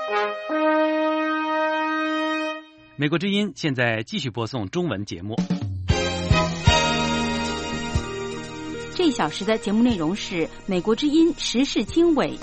美国之音现在继续播送中文节目。 这一小时的节目内容是美国之音时事经纬。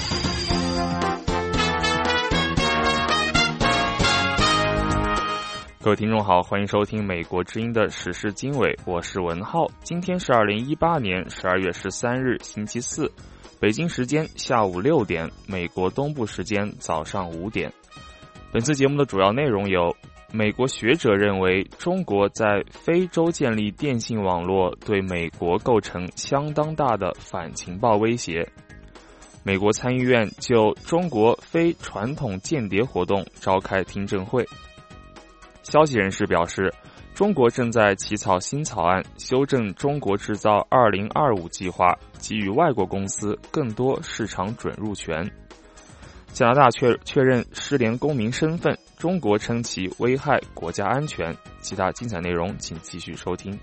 各位听众好，欢迎收听美国之音的时事经纬，我是文浩。今天是2018年12月13日星期四，北京时间下午6点，美国东部时间早上5点。本次节目的主要内容有：美国学者认为中国在非洲建立电信网络对美国构成相当大的反情报威胁；美国参议院就中国非传统间谍活动召开听证会；消息人士表示，中国正在起草新草案，修正中国制造2025计划，给予外国公司更多市场准入权；加拿大确认失联公民身份，中国称其危害国家安全。其他精彩内容请继续收听。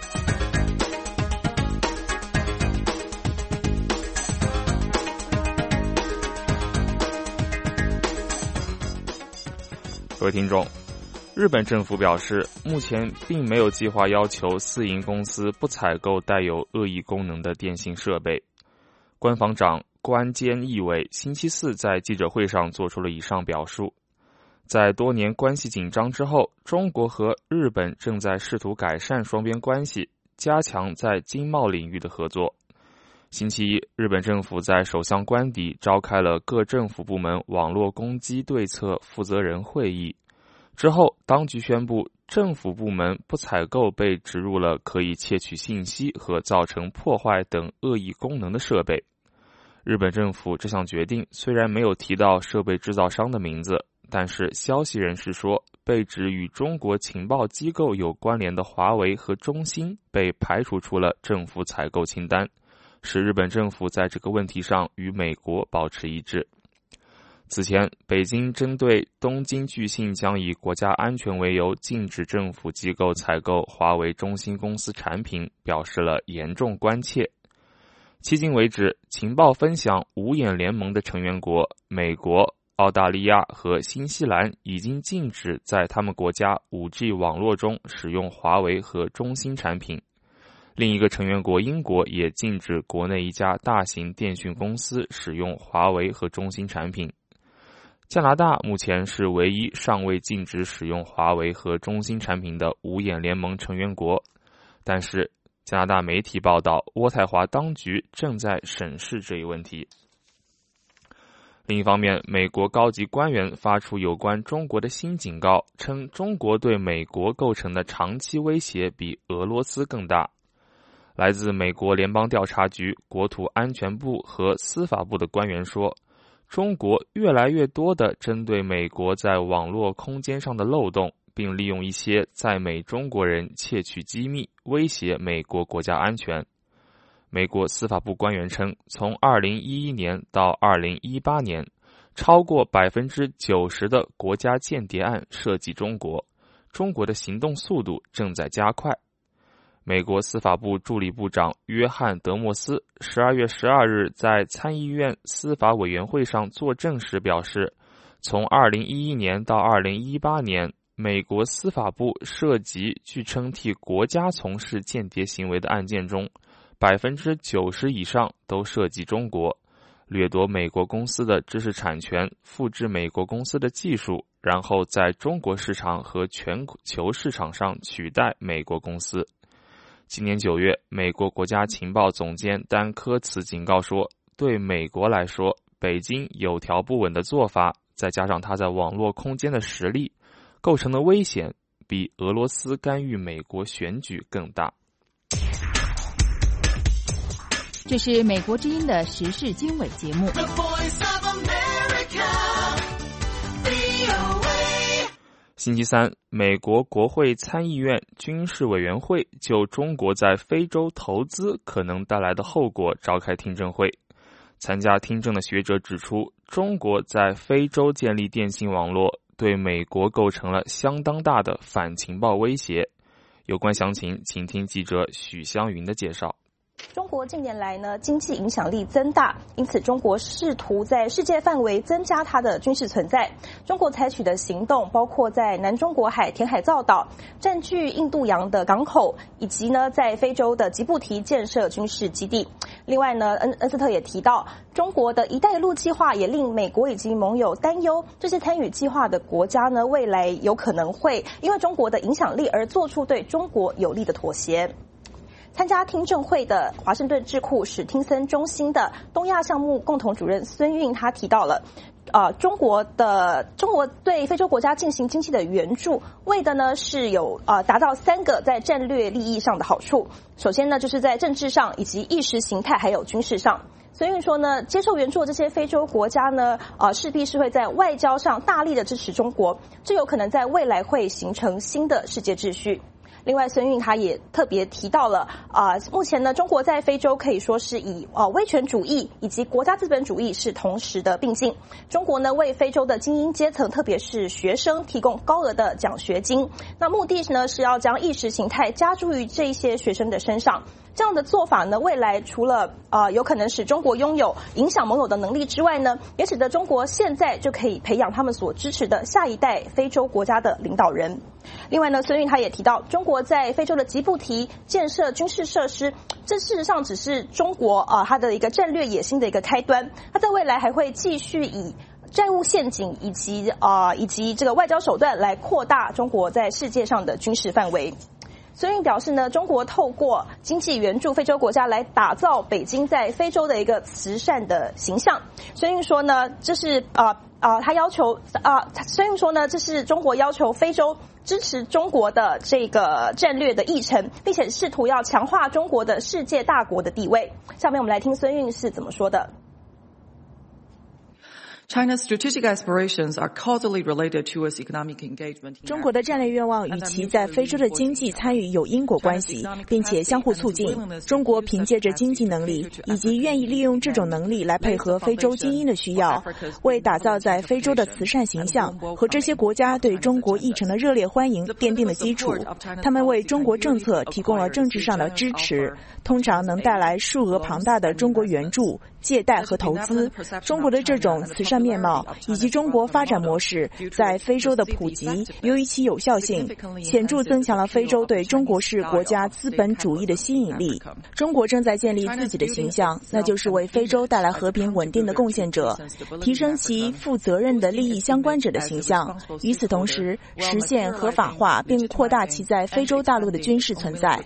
各位听众，日本政府表示，目前并没有计划要求私营公司不采购带有恶意功能的电信设备。官房长关坚义伟星期四在记者会上做出了以上表述。在多年关系紧张之后，中国和日本正在试图改善双边关系，加强在经贸领域的合作。星期一，日本政府在首相官邸召开了各政府部门网络攻击对策负责人会议。之后，当局宣布政府部门不采购被植入了可以窃取信息和造成破坏等恶意功能的设备。日本政府这项决定虽然没有提到设备制造商的名字，但是消息人士说，被指与中国情报机构有关联的华为和中兴被排除出了政府采购清单，使日本政府在这个问题上与美国保持一致。此前，北京针对东京巨信将以国家安全为由禁止政府机构采购华为中兴公司产品表示了严重关切。迄今为止，情报分享五眼联盟的成员国美国、澳大利亚和新西兰已经禁止在他们国家 5G 网络中使用华为和中兴产品。另一个成员国英国也禁止国内一家大型电讯公司使用华为和中兴产品。加拿大目前是唯一尚未禁止使用华为和中兴产品的五眼联盟成员国，但是加拿大媒体报道，渥太华当局正在审视这一问题。另一方面，美国高级官员发出有关中国的新警告，称中国对美国构成的长期威胁比俄罗斯更大。来自美国联邦调查局、国土安全部和司法部的官员说，中国越来越多地针对美国在网络空间上的漏洞，并利用一些在美中国人窃取机密，威胁美国国家安全。美国司法部官员称，从2011年到2018年，超过 90% 的国家间谍案涉及中国，中国的行动速度正在加快。美国司法部助理部长约翰·德莫斯12月12日在参议院司法委员会上作证时表示，从2011年到2018年，美国司法部涉及据称替国家从事间谍行为的案件中，90%以上都涉及中国，掠夺美国公司的知识产权，复制美国公司的技术，然后在中国市场和全球市场上取代美国公司。今年9月，美国国家情报总监丹科茨警告说，对美国来说，北京有条不紊的做法，再加上它在网络空间的实力，构成的危险比俄罗斯干预美国选举更大。 这是美国之音的时事经纬节目。 星期三，美国国会参议院军事委员会就中国在非洲投资可能带来的后果召开听证会。参加听证的学者指出，中国在非洲建立电信网络，对美国构成了相当大的反情报威胁。有关详情，请听记者许湘云的介绍。 中国近年来呢，经济影响力增大，因此中国试图在世界范围增加它的军事存在。中国采取的行动包括在南中国海填海造岛、占据印度洋的港口，以及呢在非洲的吉布提建设军事基地。另外呢，恩斯特也提到，中国的一带一路计划也令美国以及盟友担忧，这些参与计划的国家呢，未来有可能会因为中国的影响力而做出对中国有利的妥协。参加听证会的华盛顿智库史汀森中心的东亚项目共同主任孙运，他提到了，中国对非洲国家进行经济的援助，为的呢是有达到3个在战略利益上的好处。首先呢，就是在政治上以及意识形态还有军事上。孙运说呢，接受援助的这些非洲国家呢，势必是会在外交上大力的支持中国，这有可能在未来会形成新的世界秩序。另外，孙运他也特别提到了，目前呢，中国在非洲可以说是以威权主义以及国家资本主义是同时的并进。中国呢，为非洲的精英阶层，特别是学生提供高额的奖学金，那目的呢是要将意识形态加诸于这些学生的身上。这样的做法呢，未来除了有可能使中国拥有影响盟友的能力之外呢，也使得中国现在就可以培养他们所支持的下一代非洲国家的领导人。另外呢，孙运他也提到，中国在非洲的吉布提建设军事设施，这事实上只是中国它的一个战略野心的一个开端。它在未来还会继续以债务陷阱以及这个外交手段来扩大中国在世界上的军事范围。孙运表示呢，中国透过经济援助非洲国家来打造北京在非洲的一个慈善的形象。孙运说呢，这是孙运说呢，这是中国要求非洲支持中国的这个战略的议程，并且试图要强化中国的世界大国的地位。下面我们来听孙运是怎么说的。 China's strategic aspirations are causally related to its economic engagement. 中国的战略愿望与其在非洲的经济参与有因果关系，并且相互促进。中国凭借着经济能力以及愿意利用这种能力来配合非洲精英的需要，为打造在非洲的慈善形象和这些国家对中国议程的热烈欢迎奠定了基础。他们为中国政策提供了政治上的支持，通常能带来数额庞大的中国援助、借贷和投资。中国的这种慈善面貌以及中国发展模式在非洲的普及，由于其有效性，显著增强了非洲对中国式国家资本主义的吸引力。中国正在建立自己的形象，那就是为非洲带来和平稳定的贡献者，提升其负责任的利益相关者的形象，与此同时实现合法化并扩大其在非洲大陆的军事存在。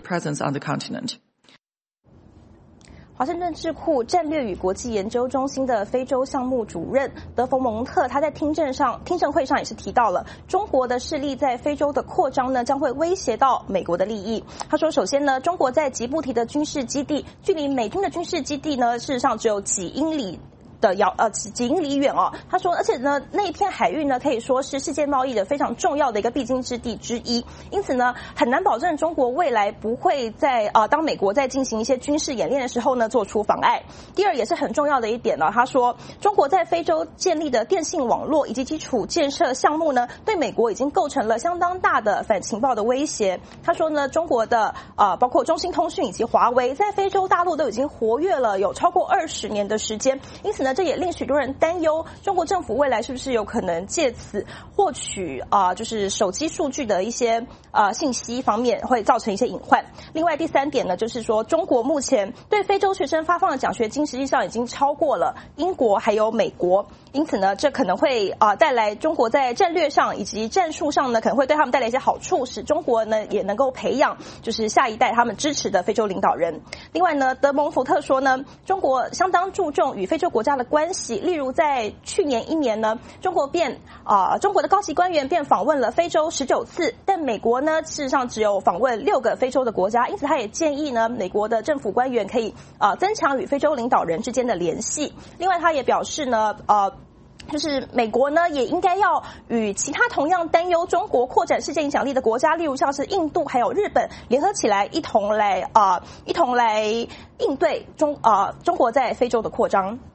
华盛顿智库战略与国际研究中心的非洲项目主任德冯蒙特，他在听证会上也是提到了中国的势力在非洲的扩张呢，将会威胁到美国的利益。他说，首先呢，中国在吉布提的军事基地，距离美军的军事基地呢，事实上只有几英里远哦。他说，而且呢，那一片海域呢，可以说是世界贸易的非常重要的一个必经之地之一。因此呢，很难保证中国未来不会在当美国在进行一些军事演练的时候呢，做出妨碍。第二，也是很重要的一点呢，他说，中国在非洲建立的电信网络以及基础建设项目呢，对美国已经构成了相当大的反情报的威胁。他说呢，中国的包括中兴通讯以及华为在非洲大陆都已经活跃了有超过20年的时间，因此呢，这也令许多人担忧，中国政府未来是不是有可能借此获取就是手机数据的一些信息方面会造成一些隐患。另外第三点呢，就是说中国目前对非洲学生发放的奖学金实际上已经超过了英国还有美国，因此呢，这可能会带来中国在战略上以及战术上呢，可能会对他们带来一些好处，使中国呢也能够培养就是下一代他们支持的非洲领导人。另外呢，德蒙福特说呢，中国相当注重与非洲国家的关系，例如在去年1年呢，中国的高级官员便访问了非洲19次，但美国呢事实上只有访问6个非洲的国家，因此他也建议呢，美国的政府官员可以增强与非洲领导人之间的联系。另外他也表示呢就是美国呢也应该要与其他同样担忧中国扩展世界影响力的国家，例如像是印度还有日本，联合起来一同来应对中国在非洲的扩张。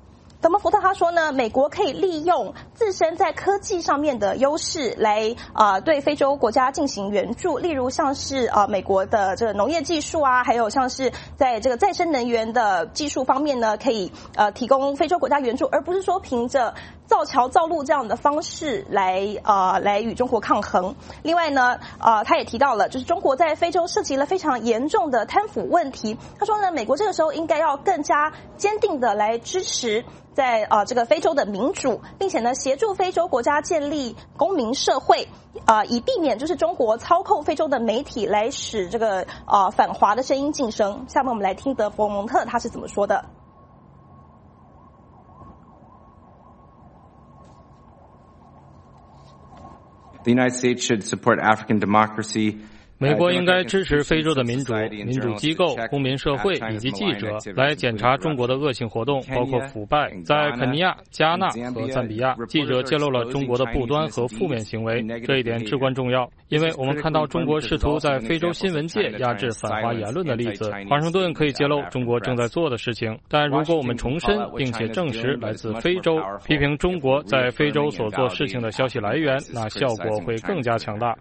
德蒙福特他说呢，美国可以利用自身在科技上面的优势来对非洲国家进行援助，例如像是美国的这个农业技术啊，还有像是在这个再生能源的技术方面呢，可以提供非洲国家援助，而不是说凭着造桥造路这样的方式来与中国抗衡。另外呢，他也提到了，就是中国在非洲涉及了非常严重的贪腐问题。他说呢，美国这个时候应该要更加坚定的来支持在这个非洲的民主，并且呢协助非洲国家建立公民社会，以避免就是中国操控非洲的媒体来使这个反华的声音晋升。下面我们来听德弗蒙特他是怎么说的。 The United States should support African democracy. 美国应该支持非洲的民主机构、公民社会以及记者来检查中国的恶性活动，包括腐败。在肯尼亚、加纳和赞比亚，记者揭露了中国的不端和负面行为，这一点至关重要，因为我们看到中国试图在非洲新闻界压制反华言论的例子。华盛顿可以揭露中国正在做的事情，但如果我们重申并且证实来自非洲、批评中国在非洲所做事情的消息来源，那效果会更加强大。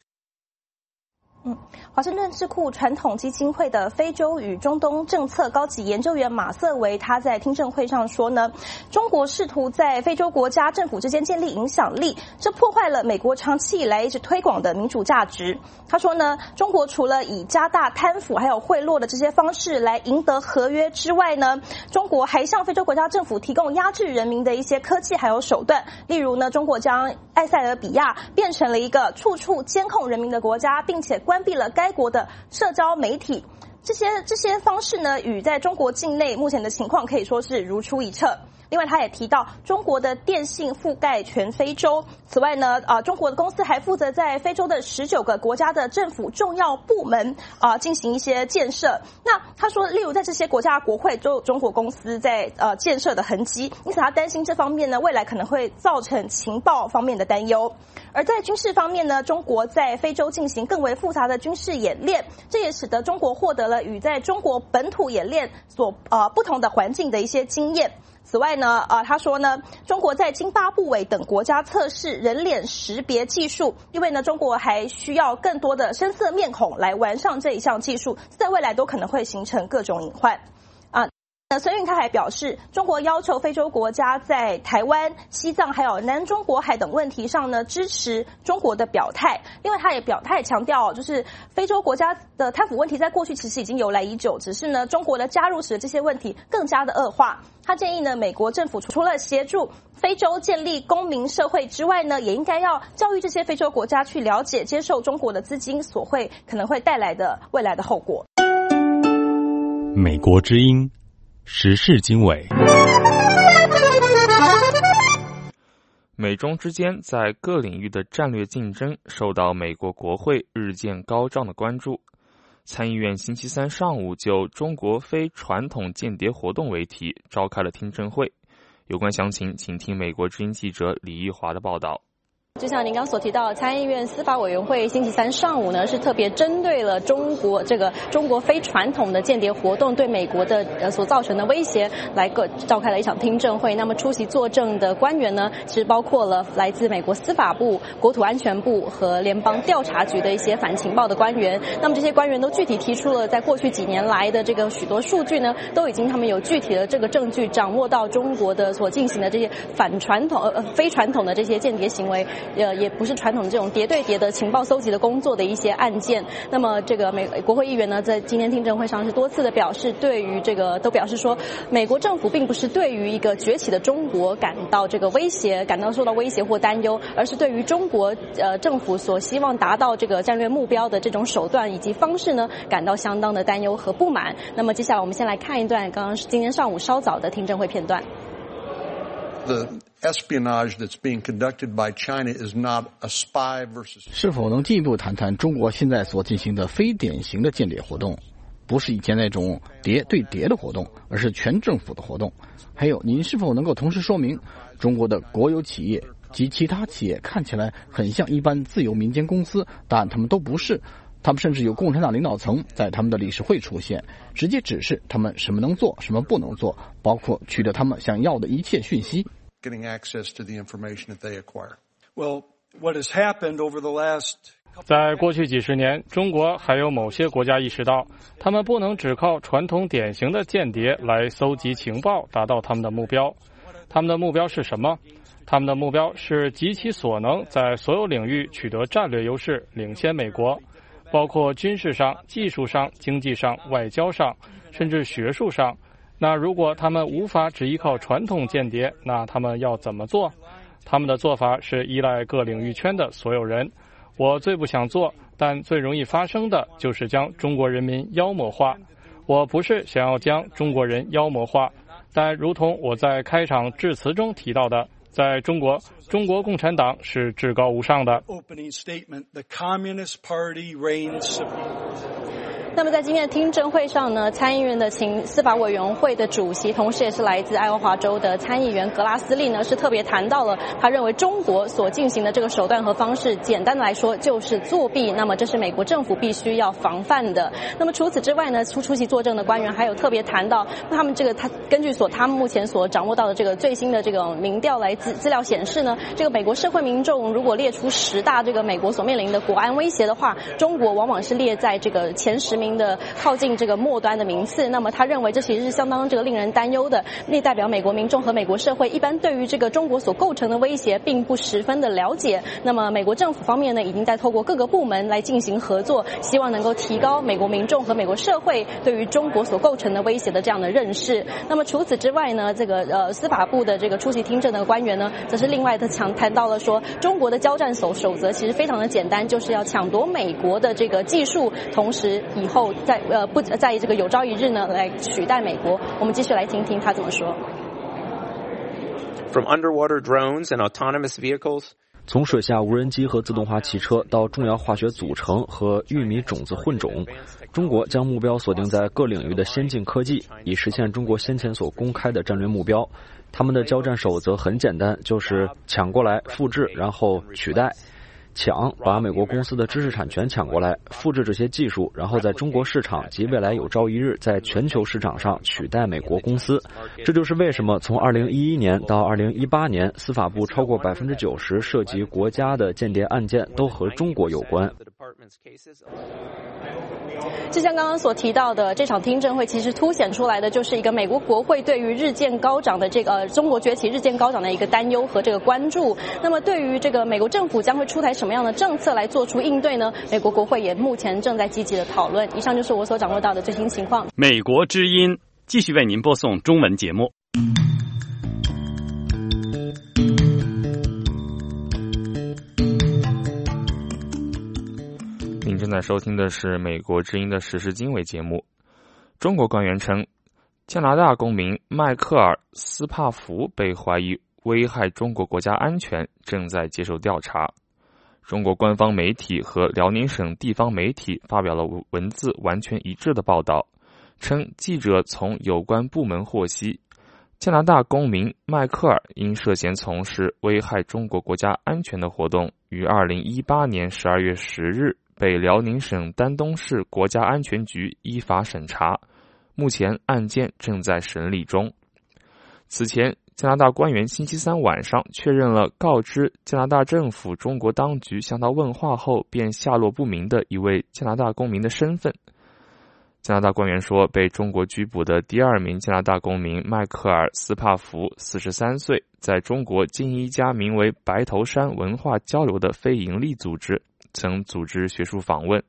华盛顿智库传统基金会的非洲与中东政策高级研究员马瑟维他在听证会上说呢，中国试图在非洲国家政府之间建立影响力，这破坏了美国长期以来一直推广的民主价值。他说呢，中国除了以加大贪腐还有贿赂的这些方式来赢得合约之外呢，中国还向非洲国家政府提供压制人民的一些科技还有手段。例如呢，中国将埃塞俄比亚变成了一个处处监控人民的国家，并且关闭了该国的社交媒体。这些方式呢，与在中国境内目前的情况可以说是如出一辙。另外，他也提到中国的电信覆盖全非洲。此外呢，中国的公司还负责在非洲的19个国家的政府重要部门进行一些建设。那他说，例如在这些国家国会都有中国公司在建设的痕迹，因此他担心这方面呢，未来可能会造成情报方面的担忧。而在军事方面呢，中国在非洲进行更为复杂的军事演练，这也使得中国获得了与在中国本土演练所不同的环境的一些经验。此外呢，他说呢，中国在津巴布韦等国家测试人脸识别技术，因为呢，中国还需要更多的深色面孔来完善这一项技术，在未来都可能会形成各种隐患。孙运他还表示，中国要求非洲国家在台湾、西藏还有南中国海等问题上呢，支持中国的表态。另外，他也强调，就是非洲国家的贪腐问题在过去其实已经由来已久，只是呢，中国的加入使得这些问题更加的恶化。他建议呢，美国政府除了协助非洲建立公民社会之外呢，也应该要教育这些非洲国家去了解、接受中国的资金可能会带来的未来的后果。 美国之音时事经纬。 美中之间在各领域的战略竞争受到美国国会日渐高涨的关注。参议院星期三上午就中国非传统间谍活动为题召开了听证会。有关详情，请听美国之音记者李玉华的报道。 就像您刚所提到，参议院司法委员会星期三上午呢，是特别针对了中国非传统的间谍活动对美国的所造成的威胁来召开了一场听证会。那么出席作证的官员呢，其实包括了来自美国司法部、国土安全部和联邦调查局的一些反情报的官员。那么这些官员都具体提出了在过去几年来的这个许多数据呢，都已经他们有具体的这个证据掌握到中国的所进行的这些非传统的这些间谍行为。也不是传统的这种谍对谍的情报搜集的工作的一些案件。那么这个国会议员呢，在今天听证会上是多次的表示，对于这个都表示说，美国政府并不是对于一个崛起的中国感到这个威胁，感到受到威胁或担忧，而是对于中国政府所希望达到这个战略目标的这种手段以及方式呢，感到相当的担忧和不满。那么接下来我们先来看一段刚刚是今天上午稍早的听证会片段。 The espionage that's being conducted by China is not a spy versus. 是否能进一步谈谈中国现在所进行的非典型的间谍活动？不是以前那种谍对谍的活动，而是全政府的活动。还有，您是否能够同时说明，中国的国有企业及其他企业看起来很像一般自由民间公司，但他们都不是。 他们甚至有共产党领导层在他们的理事会出现，直接指示他们什么能做，什么不能做，包括取得他们想要的一切讯息。 在过去几十年，中国还有某些国家意识到，他们不能只靠传统典型的间谍来搜集情报达到他们的目标。他们的目标是什么？他们的目标是极其所能在所有领域取得战略优势，领先美国，包括军事上、技术上、经济上、外交上，甚至学术上。那如果他们无法只依靠传统间谍，那他们要怎么做？他们的做法是依赖各领域圈的所有人。我最不想做，但最容易发生的就是将中国人民妖魔化。我不是想要将中国人妖魔化，但如同我在开场致辞中提到的，在中国，中国共产党是至高无上的。 那么在今天的听证会上呢，参议院的司法委员会的主席，同时也是来自爱荷华州的参议员格拉斯利呢，是特别谈到了他认为中国所进行的这个手段和方式，简单的来说就是作弊，那么这是美国政府必须要防范的。那么除此之外呢，出席作证的官员还有特别谈到，他们根据他们目前所掌握到的这个最新的这个民调资料显示呢，这个美国社会民众如果列出10大这个美国所面临的国安威胁的话，中国往往是列在这个前10名的靠近这个末端的名次。那么他认为这其实是相当令人担忧的，那代表美国民众和美国社会一般对于这个中国所构成的威胁并不十分的了解。那么美国政府方面呢，已经在透过各个部门来进行合作，希望能够提高美国民众和美国社会对于中国所构成的威胁的这样的认识。那么除此之外呢，这个司法部的这个出席听证的官员呢，则是另外的谈到了说，中国的交战守则其实非常的简单，就是要抢夺美国的这个技术，同时以后不在这个有朝一日呢来取代美国。我们继续来听听他怎么说。 From underwater drones and autonomous vehicles， 从水下无人机和自动化汽车到重要化学组成和玉米种子混种，中国将目标锁定在各领域的先进科技，以实现中国先前所公开的战略目标。他们的交战守则很简单，就是抢过来、复制，然后取代。抢，把美国公司的知识产权抢过来，复制这些技术，然后在中国市场及未来有朝一日在全球市场上取代美国公司。这就是为什么从2011年到2018年，司法部超过90%涉及国家的间谍案件都和中国有关。 就像刚刚所提到的，这场听证会其实凸显出来的就是一个美国国会对于日渐高涨的这个中国崛起日渐高涨的一个担忧和这个关注。那么对于这个美国政府将会出台什么样的政策来做出应对呢？美国国会也目前正在积极的讨论。以上就是我所掌握到的最新情况。 美国之音继续为您播送中文节目。 您正在收听的是美国之音的时事经纬节目。中国官员称，加拿大公民迈克尔·斯帕福被怀疑危害中国国家安全，正在接受调查。中国官方媒体和辽宁省地方媒体发表了文字完全一致的报道，称记者从有关部门获悉，加拿大公民迈克尔因涉嫌从事危害中国国家安全的活动，于2018年12月10日被辽宁省丹东市国家安全局依法审查，目前案件正在审理中。此前，加拿大官员星期三晚上确认了告知加拿大政府中国当局向他问话后便下落不明的一位加拿大公民的身份。加拿大官员说，被中国拘捕的第2名加拿大公民迈克尔·斯帕福43岁，在中国经营一家名为白头山文化交流的非营利组织，曾组织学术访问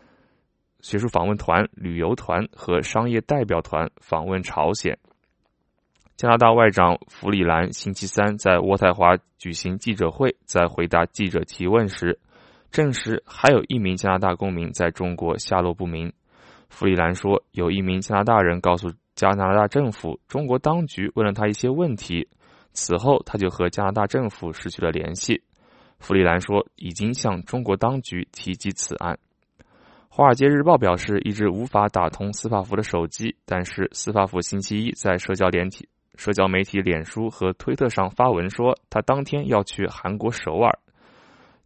团、旅游团和商业代表团访问朝鲜。加拿大外长弗里兰星期三在渥太华举行记者会，在回答记者提问时，证实还有1名加拿大公民在中国下落不明。弗里兰说，有1名加拿大人告诉加拿大政府，中国当局问了他一些问题，此后他就和加拿大政府失去了联系。弗里兰说，已经向中国当局提及此案。华尔街日报表示，一直无法打通斯帕福的手机，但是斯帕福星期一在社交媒体脸书和推特上发文说，他当天要去韩国首尔。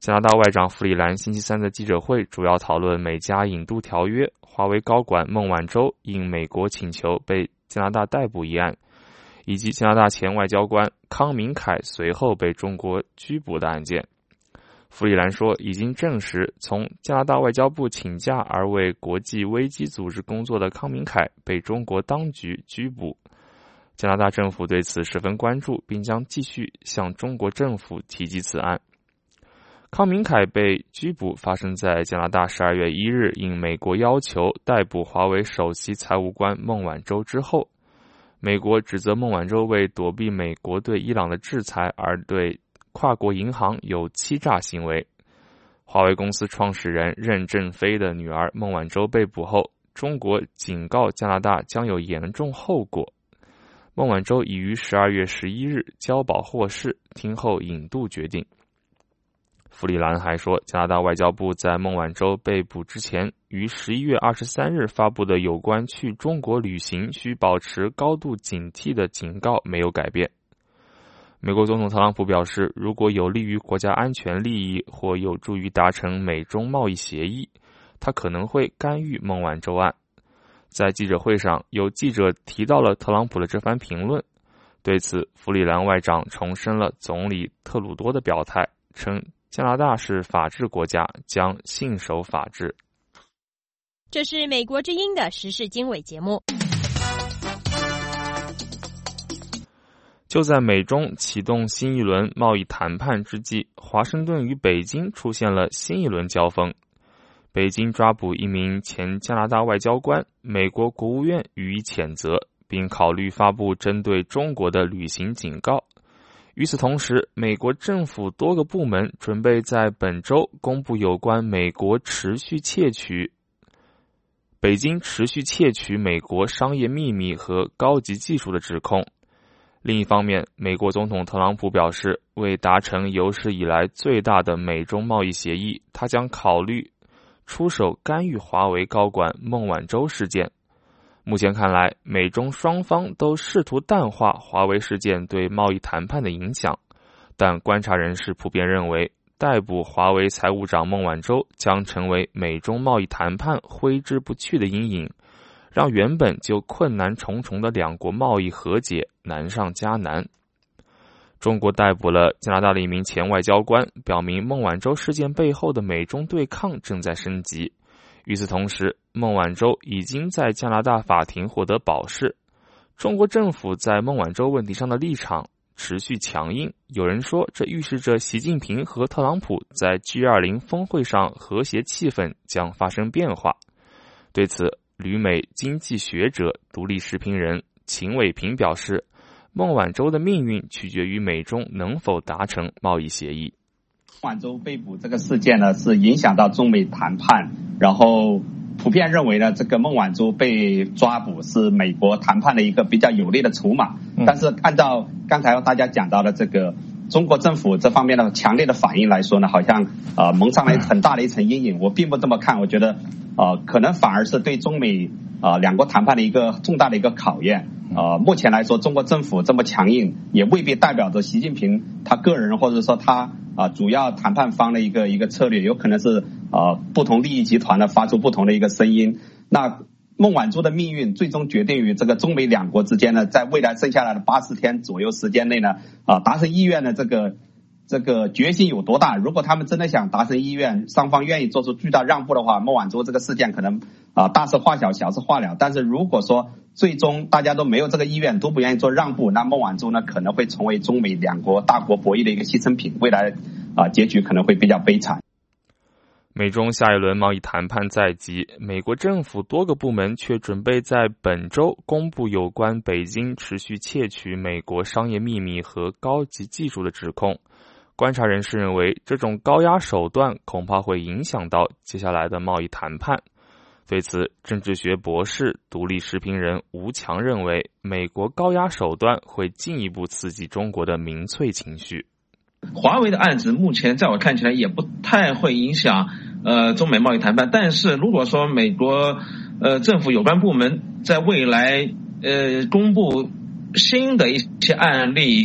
加拿大外长弗里兰星期三的记者会主要讨论美加引渡条约、华为高管孟晚舟应美国请求被加拿大逮捕一案，以及加拿大前外交官康明凯随后被中国拘捕的案件。弗里兰说，已经证实从加拿大外交部请假而为国际危机组织工作的康明凯被中国当局拘捕。加拿大政府对此十分关注，并将继续向中国政府提及此案。康明凯被拘捕发生在加拿大12月1日应美国要求逮捕华为首席财务官孟晚舟之后，美国指责孟晚舟为躲避美国对伊朗的制裁而对跨国银行有欺诈行为。华为公司创始人任正非的女儿孟晚舟被捕后，中国警告加拿大将有严重后果。孟晚舟已于12月11日交保获释，听候引渡决定。弗里兰还说，加拿大外交部在孟晚舟被捕之前于11月23日发布的有关去中国旅行需保持高度警惕的警告没有改变。美国总统特朗普表示，如果有利于国家安全利益或有助于达成美中贸易协议，他可能会干预孟晚舟案。在记者会上，有记者提到了特朗普的这番评论。对此，弗里兰外长重申了总理特鲁多的表态，称加拿大是法治国家，将信守法治。 这是美国之音的时事经纬节目。 就在美中启动新一轮贸易谈判之际，华盛顿与北京出现了新一轮交锋。北京抓捕一名前加拿大外交官，美国国务院予以谴责，并考虑发布针对中国的旅行警告。与此同时，美国政府多个部门准备在本周公布有关北京持续窃取美国商业秘密和高级技术的指控。另一方面，美国总统特朗普表示，为达成有史以来最大的美中贸易协议，他将考虑出手干预华为高管孟晚舟事件。目前看来，美中双方都试图淡化华为事件对贸易谈判的影响，但观察人士普遍认为，逮捕华为财务长孟晚舟将成为美中贸易谈判挥之不去的阴影，让原本就困难重重的两国贸易和解难上加难。中国逮捕了加拿大的一名前外交官，表明孟晚舟事件背后的美中对抗正在升级。与此同时，孟晚舟已经在加拿大法庭获得保释。中国政府在孟晚舟问题上的立场持续强硬，有人说这预示着习近平和特朗普在 G20 峰会上和谐气氛将发生变化。对此，旅美经济学者、独立时评人秦伟平表示，孟晚舟的命运取决于美中能否达成贸易协议。 孟晚舟被捕这个事件呢，是影响到中美谈判，然后普遍认为呢，这个孟晚舟被抓捕是美国谈判的一个比较有力的筹码。但是按照刚才大家讲到的这个中国政府这方面的强烈的反应来说呢，好像蒙上了很大的一层阴影。我并不这么看，我觉得可能反而是对中美两国谈判的一个重大的一个考验。目前来说，中国政府这么强硬，也未必代表着习近平他个人或者说他主要谈判方的一个策略，有可能是不同利益集团呢发出不同的一个声音。那孟晚舟的命运最终决定于这个中美两国之间呢，在未来剩下来的80天左右时间内呢，达成意愿的这个决心有多大？如果他们真的想达成意愿，双方愿意做出巨大让步的话，孟晚舟这个事件可能大事化小，小事化了。但是如果说最终大家都没有这个意愿，都不愿意做让步，那孟晚舟呢可能会成为中美两国大国博弈的一个牺牲品，未来结局可能会比较悲惨。 美中下一轮贸易谈判在即，美国政府多个部门却准备在本周公布有关北京持续窃取美国商业秘密和高级技术的指控。观察人士认为，这种高压手段恐怕会影响到接下来的贸易谈判。对此，政治学博士、独立时评人吴强认为，美国高压手段会进一步刺激中国的民粹情绪。 华为的案子目前在我看起来也不太会影响中美贸易谈判，但是如果说美国政府有关部门在未来公布新的一些案例，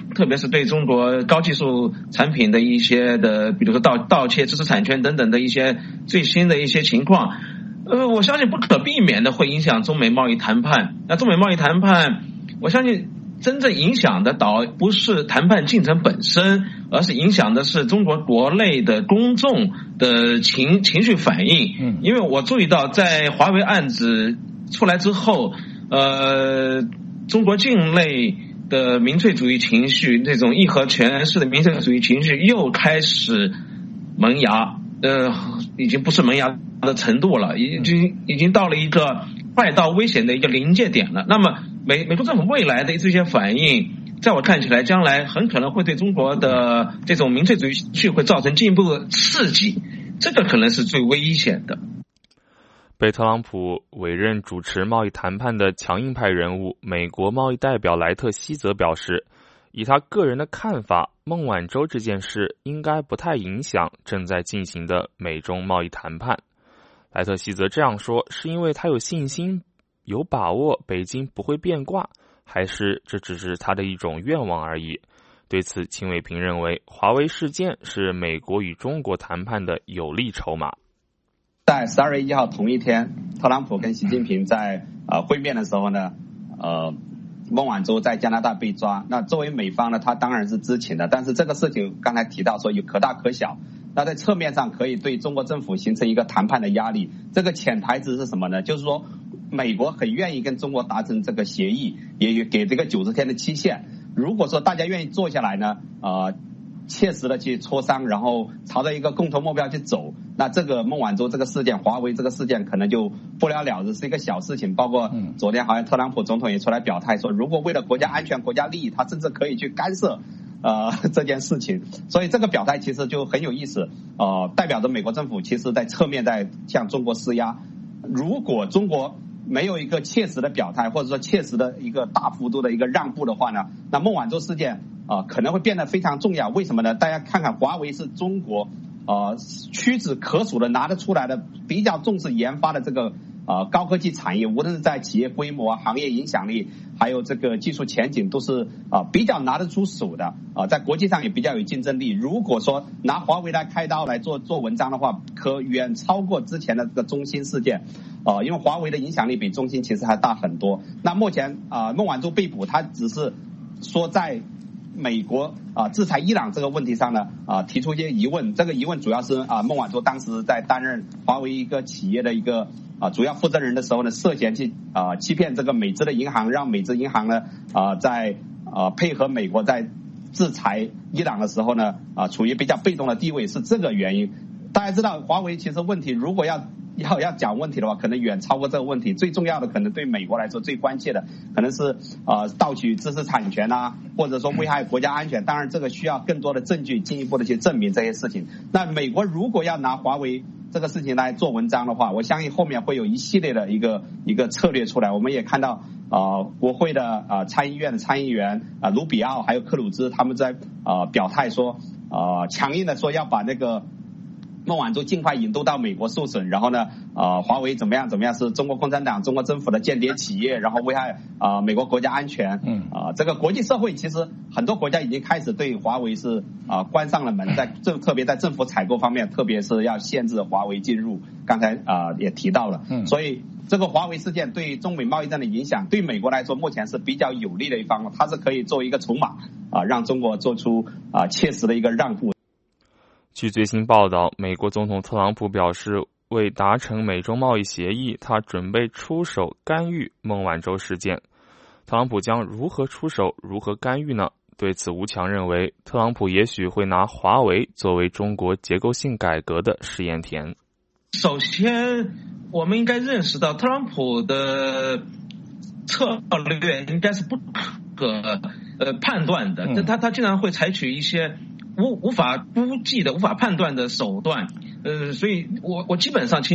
特别是对中国高技术产品的一些的，比如说盗窃知识产权等等的一些最新的一些情况，我相信不可避免的会影响中美贸易谈判。那中美贸易谈判，我相信真正影响的倒不是谈判进程本身，而是影响的是中国国内的公众的情绪反应。因为我注意到在华为案子出来之后，中国境内的民粹主义情绪，这种义和拳式的民粹主义情绪又开始萌芽，已经不是萌芽的程度了，已经到了一个快到危险的一个临界点了。那么美国政府未来的这些反应，在我看起来，将来很可能会对中国的这种民粹主义情绪会造成进一步的刺激，这个可能是最危险的。 被特朗普委任主持贸易谈判的强硬派人物美国贸易代表莱特希泽表示，以他个人的看法，孟晚舟这件事应该不太影响正在进行的美中贸易谈判。莱特希泽这样说，是因为他有信心、有把握北京不会变卦，还是这只是他的一种愿望而已？对此，秦伟平认为，华为事件是美国与中国谈判的有力筹码。 在12月1号同一天，特朗普跟习近平在会面的时候呢，孟晚舟在加拿大被抓。那作为美方呢，他当然是知情的，但是这个事情刚才提到说有可大可小，那在侧面上可以对中国政府形成一个谈判的压力。这个潜台词是什么呢？就是说美国很愿意跟中国达成这个协议，也给这个90天的期限。如果说大家愿意坐下来呢，切实的去磋商，然后朝着一个共同目标去走，那这个孟晚舟这个事件，华为这个事件可能就不了了之，是一个小事情。包括昨天好像特朗普总统也出来表态说，如果为了国家安全、国家利益，他甚至可以去干涉这件事情。所以这个表态其实就很有意思，代表着美国政府其实在侧面在向中国施压。如果中国没有一个切实的表态，或者说切实的一个大幅度的一个让步的话呢，那孟晚舟事件可能会变得非常重要。为什么呢？大家看看，华为是中国屈指可数的拿得出来的比较重视研发的这个高科技产业，无论是在企业规模、行业影响力，还有这个技术前景，都是比较拿得出手的，在国际上也比较有竞争力。如果说拿华为来开刀来做文章的话，可远超过之前的这个中兴事件，因为华为的影响力比中兴其实还大很多。那目前孟晚舟被捕，他只是说在美国制裁伊朗这个问题上呢提出一些疑问，这个疑问主要是孟晚舟当时在担任华为一个企业的一个主要负责人的时候呢，涉嫌去欺骗这个美资的银行，让美资银行呢在配合美国在制裁伊朗的时候呢处于比较被动的地位，是这个原因。大家知道华为其实问题如果要讲问题的话，可能远超过这个问题。最重要的可能对美国来说最关切的可能是盗取知识产权或者说危害国家安全。当然这个需要更多的证据进一步的去证明这些事情。那美国如果要拿华为这个事情来做文章的话，我相信后面会有一系列的一个策略出来。我们也看到国会的参议院的参议员卢比奥还有克鲁兹他们在表态说强硬的说要把那个孟晚舟尽快引渡到美国受审，然后呢华为怎么样是中国共产党中国政府的间谍企业，然后危害美国国家安全。这个国际社会其实很多国家已经开始对华为是关上了门，特别在政府采购方面，特别是要限制华为进入，刚才也提到了。所以这个华为事件对中美贸易战的影响，对美国来说目前是比较有利的一方，它是可以作为一个筹码让中国做出切实的一个让步。 据最新报道，美国总统特朗普表示，为达成美中贸易协议，他准备出手干预孟晚舟事件。特朗普将如何出手、如何干预呢？对此，吴强认为，特朗普也许会拿华为作为中国结构性改革的试验田。 首先，我们应该认识到，特朗普的策略应该是不可判断的，他经常会采取一些无法估计的、无法判断的手段，所以我基本上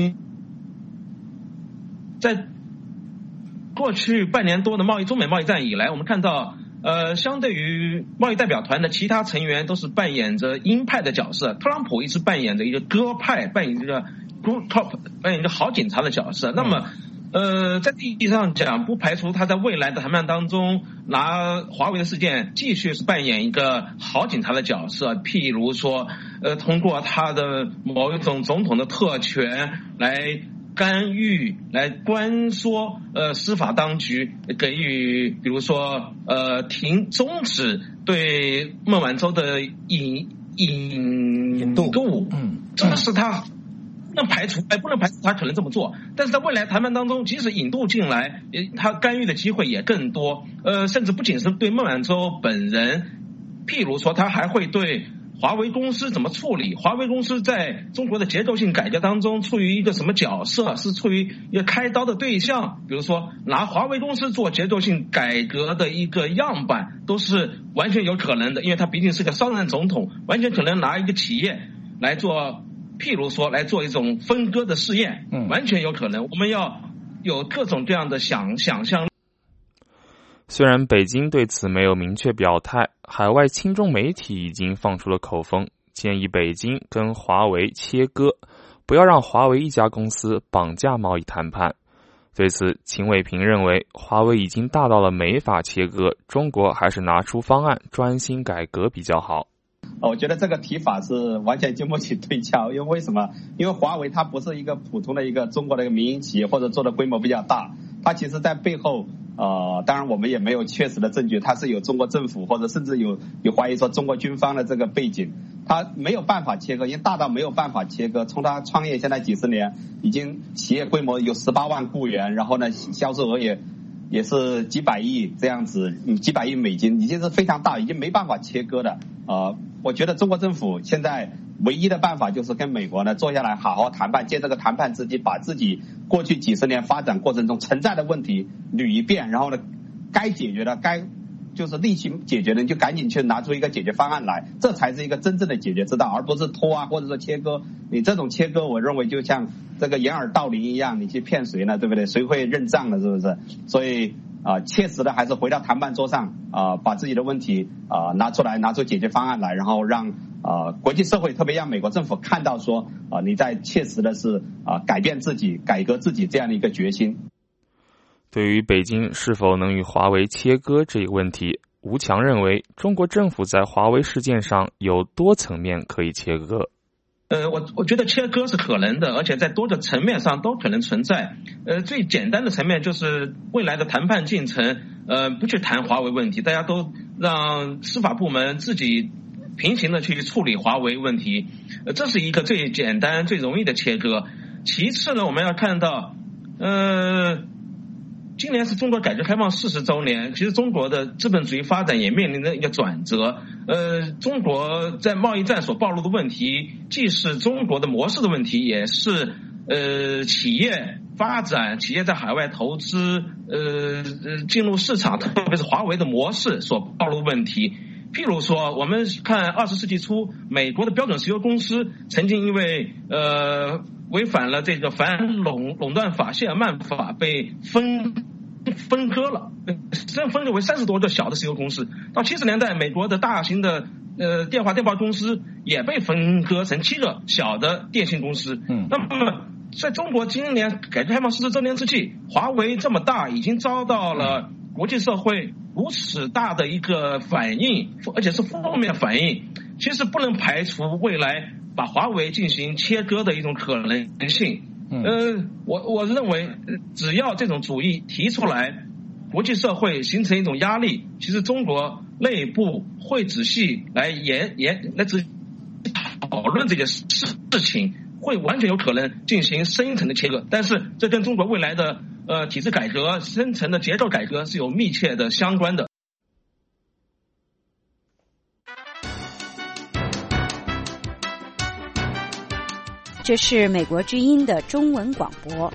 在过去半年多的中美贸易战以来，我们看到，相对于贸易代表团的其他成员都是扮演着鹰派的角色，特朗普一直扮演着一个鸽派，扮演着 good cop， 扮演着好警察的角色。那么， 在意义上讲，不排除他在未来的谈判当中拿华为的事件继续是扮演一个好警察的角色，譬如说，通过他的某一种总统的特权来干预、来关缩司法当局，给予比如说终止对孟晚舟的引渡，这是他。不能排除他可能这么做，但是在未来谈判当中，即使引渡进来，他干预的机会也更多。甚至不仅是对孟晚舟本人，譬如说他还会对华为公司怎么处理，华为公司在中国的结构性改革当中处于一个什么角色，是处于一个开刀的对象。比如说拿华为公司做结构性改革的一个样板，都是完全有可能的，因为他毕竟是个商人总统，完全可能拿一个企业来做。譬如说来做一种分割的试验，完全有可能。我们要有各种各样的想象。 虽然北京对此没有明确表态，海外亲中媒体已经放出了口风，建议北京跟华为切割，不要让华为一家公司绑架贸易谈判。对此，秦伟平认为，华为已经大到了没法切割，中国还是拿出方案专心改革比较好。 我觉得这个提法是完全经不起推敲，因为什么？因为华为它不是一个普通的一个中国的一个民营企业，或者做的规模比较大，它其实在背后当然我们也没有确实的证据，它是有中国政府或者甚至有怀疑说中国军方的这个背景，它没有办法切割，因为大到没有办法切割。从它创业现在几十年，已经企业规模有18万雇员，然后呢销售额也是几百亿这样子，几百亿美金，已经是非常大，已经没办法切割的。我觉得中国政府现在唯一的办法就是跟美国呢坐下来好好谈判，借这个谈判之机，把自己过去几十年发展过程中存在的问题捋一遍，然后呢该解决的就是力气解决的，你就赶紧去拿出一个解决方案来，这才是一个真正的解决之道，而不是拖或者说切割。你这种切割，我认为就像这个掩耳盗铃一样，你去骗谁呢？对不对？谁会认账呢？是不是？所以切实的还是回到谈判桌上把自己的问题拿出解决方案来，然后让国际社会，特别让美国政府看到说你在切实的是改变自己、改革自己这样的一个决心。 对于北京是否能与华为切割这个问题，吴强认为，中国政府在华为事件上有多层面可以切割。 我觉得切割是可能的，而且在多个层面上都可能存在。最简单的层面就是未来的谈判进程，不去谈华为问题，大家都让司法部门自己平行的去处理华为问题，这是一个最简单、最容易的切割。其次呢，我们要看到，今年是中国改革开放40周年，其实中国的资本主义发展也面临着一个转折。中国在贸易战所暴露的问题，既是中国的模式的问题，也是企业发展、企业在海外投资、进入市场，特别是华为的模式所暴露问题。譬如说，我们看20世纪初，美国的标准石油公司曾经因为违反了这个反垄断法、谢尔曼法，被分割了，分割为30多个小的石油公司。到70年代，美国的大型的电报公司也被分割成7个小的电信公司。那么在中国今年改革开放40周年之际，华为这么大，已经遭到了国际社会如此大的一个反应，而且是负面反应，其实不能排除未来把华为进行切割的一种可能性。我认为只要这种主义提出来，国际社会形成一种压力，其实中国内部会仔细来讨论这件事情，会完全有可能进行深层的切割。但是这跟中国未来的体制改革、深层的结构改革是有密切的相关的。 这是美国之音的中文广播。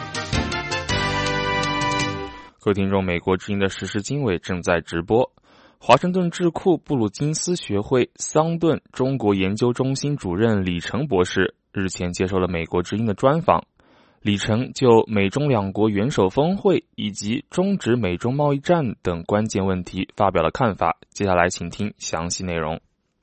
各位听众，美国之音的时事经纬正在直播。华盛顿智库布鲁金斯学会桑顿中国研究中心主任李成博士日前接受了美国之音的专访。李成就美中两国元首峰会以及终止美中贸易战等关键问题发表了看法。接下来请听详细内容。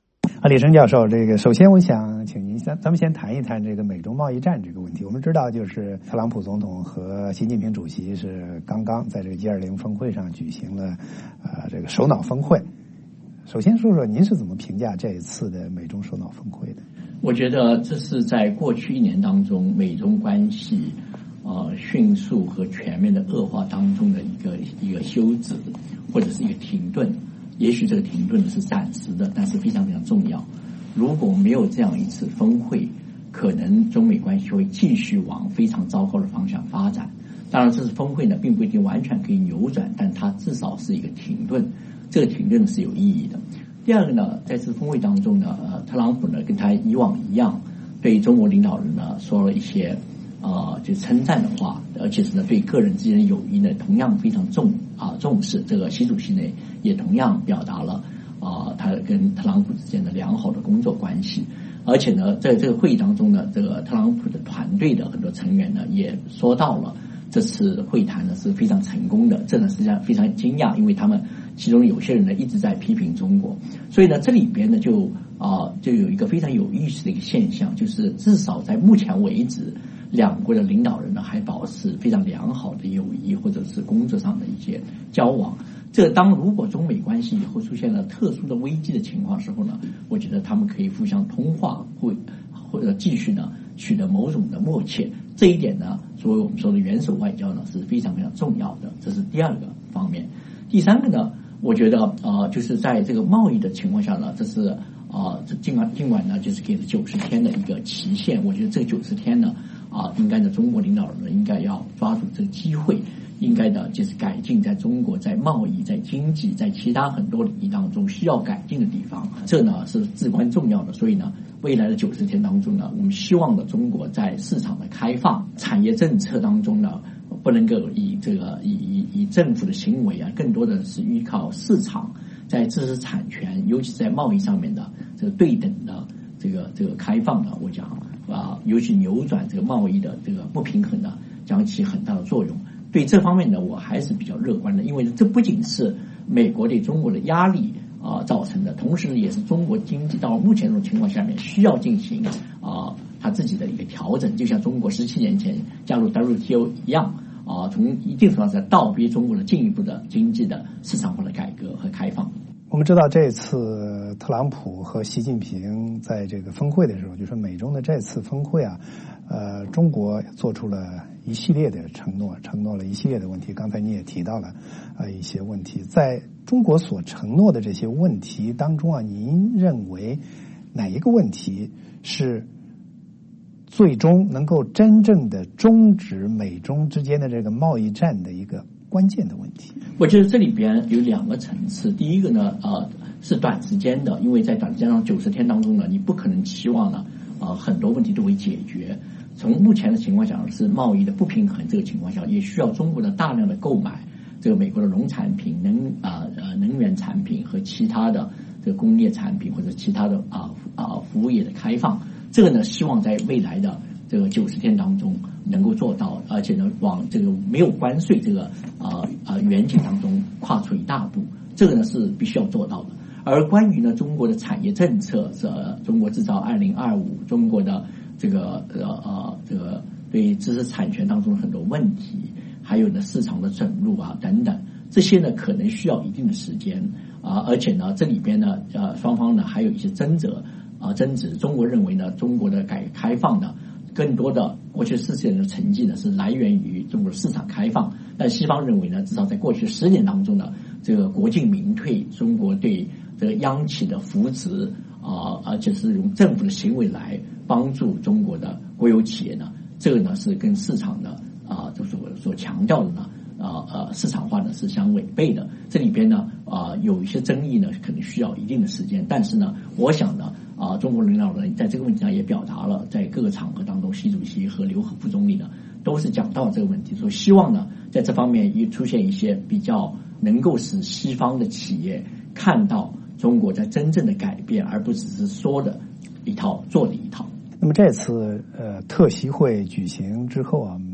李成教授，这个首先我想请您咱们先谈一谈这个美中贸易战这个问题。我们知道，就是特朗普总统和习近平主席是刚刚在这个 G20 峰会上举行了这个首脑峰会。首先说说您是怎么评价这一次的美中首脑峰会的？ 我觉得这是在过去1年当中美中关系迅速和全面的恶化当中的一个休止，或者是一个停顿。也许这个停顿是暂时的，但是非常非常重要。如果没有这样一次峰会，可能中美关系会继续往非常糟糕的方向发展。当然，这次峰会呢，并不一定完全可以扭转，但它至少是一个停顿。这个停顿是有意义的。第二个呢，在这次峰会当中呢，特朗普呢跟他以往一样，对中国领导人呢说了一些就称赞的话，而且是呢对个人之间的友谊呢同样非常重视。这个习主席呢也同样表达了他跟特朗普之间的良好的工作关系。而且呢，在这个会议当中呢，这个特朗普的团队的很多成员呢也说到了这次会谈呢是非常成功的，这呢实际上非常惊讶，因为他们其中有些人呢一直在批评中国。所以呢，这里边呢就有一个非常有意思的一个现象，就是至少在目前为止，两国的领导人呢还保持非常良好的友谊，或者是工作上的一些交往。这如果中美关系以后出现了特殊的危机的情况时候呢，我觉得他们可以互相通话，或者继续呢取得某种的默契。这一点呢，作为我们说的元首外交呢是非常非常重要的。这是第二个方面。第三个呢，我觉得就是在这个贸易的情况下呢，这是尽管呢就是给了90天的一个期限，我觉得这90天呢应该呢中国领导人呢应该要抓住这个机会，应该的就是改进在中国在贸易、在经济、在其他很多领域当中需要改进的地方，这呢是至关重要的。所以呢，未来的90天当中呢，我们希望的中国在市场的开放、产业政策当中呢，不能够以政府的行为更多的是依靠市场，在知识产权，尤其在贸易上面的这个对等的这个开放呢，我讲尤其扭转这个贸易的这个不平衡呢，将起很大的作用。对这方面呢，我还是比较乐观的，因为这不仅是美国对中国的压力造成的，同时也是中国经济到目前这种情况下面需要进行它自己的一个调整，就像中国17年前加入 WTO 一样从一定程度上在倒逼中国的进一步的经济的市场化的改革和开放。 我们知道这次特朗普和习近平在这个峰会的时候，就是美中的这次峰会中国做出了一系列的承诺了一系列的问题。刚才你也提到了一些问题，在中国所承诺的这些问题当中您认为哪一个问题是最终能够真正的终止美中之间的这个贸易战的一个关键的问题？ 我觉得这里边有2个层次。第一个呢是短时间的，因为在短时间上90天当中呢，你不可能期望呢很多问题都会解决。从目前的情况讲，是贸易的不平衡这个情况下，也需要中国的大量的购买这个美国的农产品、能源产品和其他的这个工业产品或者其他的服务业的开放。这个呢，希望在未来的这个90天当中能够做到，而且呢，往这个没有关税这个远景当中跨出一大步。这个呢是必须要做到的。而关于呢中国的产业政策是中国制造2025，中国的这个对知识产权当中的很多问题，还有呢市场的准入等等，这些呢可能需要一定的时间而且呢这里边呢双方呢还有一些争执。中国认为呢中国的改革开放呢更多的过去40年的成绩呢是来源于中国的市场开放，但西方认为呢至少在过去10年当中呢，这个国进民退，中国对这个央企的扶持而且是用政府的行为来帮助中国的国有企业呢，这个呢是跟市场的所强调的呢市场化呢是相违背的。这里边呢有一些争议呢可能需要一定的时间，但是呢我想呢中国领导人在这个问题上也表达了，在各个场合当中，习主席和刘鹤副总理呢都是讲到这个问题，说希望呢在这方面也出现一些比较能够使西方的企业看到中国在真正的改变，而不只是说的一套做的一套。 那么这次特席会举行之后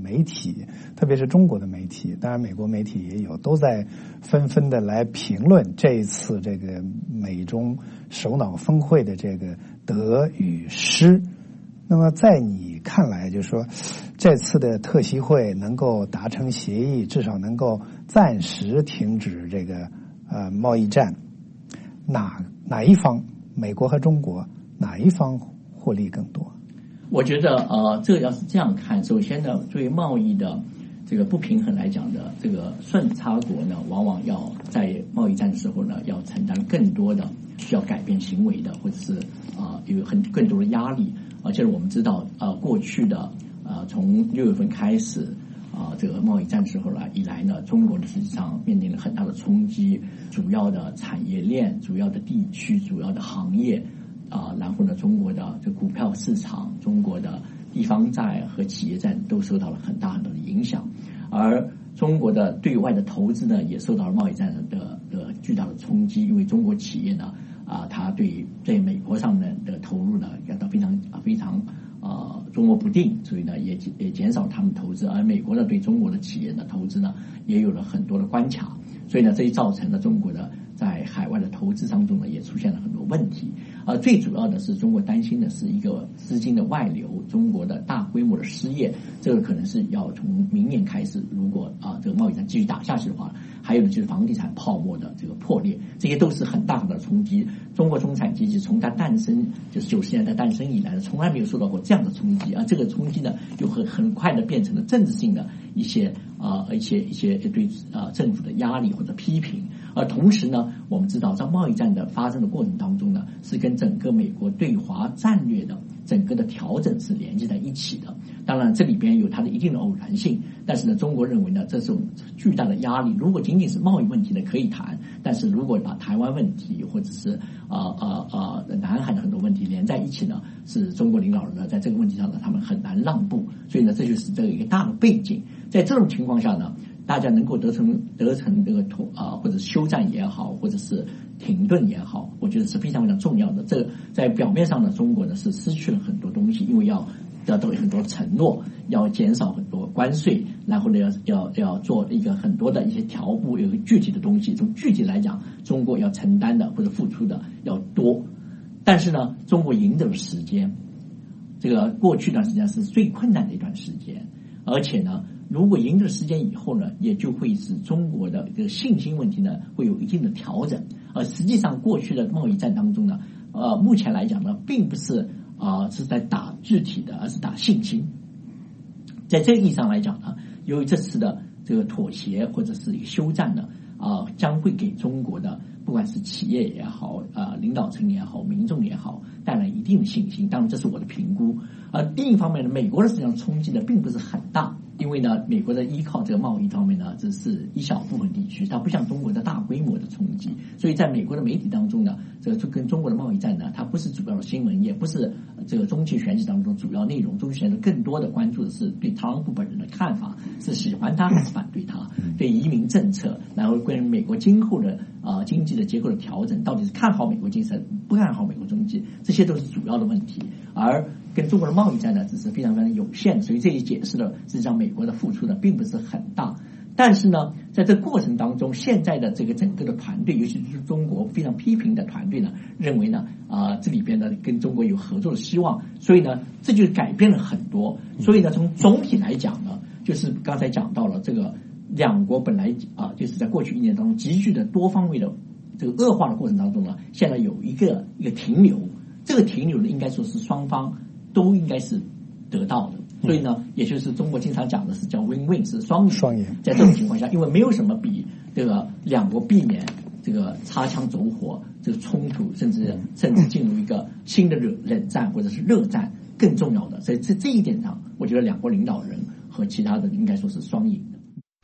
媒体，特别是中国的媒体，当然美国媒体也有，都在纷纷的来评论这一次这个美中首脑峰会的这个得与失。那么在你看来，就是说这次的特席会能够达成协议，至少能够暂时停止这个贸易战，哪一方，美国和中国哪一方获利更多？ 我觉得这个要是这样看，首先呢，对于贸易的这个不平衡来讲的，这个顺差国呢，往往要在贸易战的时候呢，要承担更多的需要改变行为的，或者是有更多的压力。而且我们知道过去的从6月份开始这个贸易战时候以来呢，中国的实际上面临了很大的冲击，主要的产业链、主要的地区、主要的行业然后呢，中国的这股票市场、中国的地方债和企业债都受到了很大的影响，而中国的对外的投资呢，也受到了贸易战的巨大的冲击，因为中国企业呢它在美国上面的投入呢，感到非常捉摸不定，所以呢也减少他们投资，而美国呢对中国的企业的投资呢也有了很多的关卡，所以呢这也造成了中国的在海外的投资当中呢也出现了很多问题。最主要的是中国担心的是一个资金的外流，中国的大规模的失业，这个可能是要从明年开始，如果这个贸易战继续打下去的话，还有就是房地产泡沫的这个破裂，这些都是很大的冲击。中国中产阶级从它诞生，就是90年代诞生以来呢，从来没有受到过这样的冲击，这个冲击呢又很快的变成了政治性的一些对政府的压力或者批评。而同时呢，我们知道在贸易战的发生的过程当中呢，是跟整个美国对华战略的整个的调整是连接在一起的。当然这里边有它的一定的偶然性，但是呢，中国认为呢，这种巨大的压力，如果仅仅是贸易问题呢可以谈，但是如果把台湾问题或者是南海的很多问题连在一起呢，是中国领导人呢在这个问题上呢他们很难让步，所以呢这就是这个一个大的背景。在这种情况下呢，大家能够得成这个或者休战也好，或者是停顿也好，我觉得是非常非常重要的。这个在表面上呢，中国呢是失去了很多东西，因为要得到很多承诺，要减少很多关税，然后呢要做一个很多的一些条步，有一个具体的东西。从具体来讲，中国要承担的或者付出的要多，但是呢，中国赢得了时间。这个过去一段时间是最困难的一段时间，而且呢，如果赢得时间以后呢，也就会使中国的这个信心问题呢会有一定的调整。而实际上过去的贸易战当中呢，目前来讲呢，并不是是在打具体的，而是打信心。在这个意义上来讲呢，由于这次的这个妥协或者是一个休战呢，将会给中国的不管是企业也好，领导层也好，民众也好，带来一定的信心。当然这是我的评估。另一方面呢，美国的实际上冲击呢并不是很大，因为呢，美国的依靠这个贸易方面呢，只是一小部分地区，它不像中国的大规模的冲击。所以在美国的媒体当中呢，这个就跟中国的贸易战呢，它不是主要的新闻，也不是这个中期选举当中主要内容。中期选举更多的关注的是对特朗普本人的看法，是喜欢他还是反对他，对移民政策，然后关于美国今后的经济的结构的调整，到底是看好美国经济，不看好美国经济，这些都是主要的问题。而跟中国的贸易战呢，只是非常非常有限，所以这也解释了实际上美国的付出呢并不是很大。但是呢，在这过程当中，现在的这个整个的团队，尤其是中国非常批评的团队呢，认为呢这里边呢跟中国有合作的希望，所以呢这就改变了很多。所以呢，从总体来讲呢，就是刚才讲到了这个两国本来就是在过去1年当中急剧的多方面的这个恶化的过程当中呢，现在有一个停留，这个停留呢应该说是双方都应该是得到的。所以呢，也就是中国经常讲的是叫 win-win， 是双赢。在这种情况下，因为没有什么比这个两国避免这个擦枪走火、这个冲突，甚至进入一个新的冷战或者是热战更重要的。所以这一点上，我觉得两国领导人和其他的应该说是双赢的。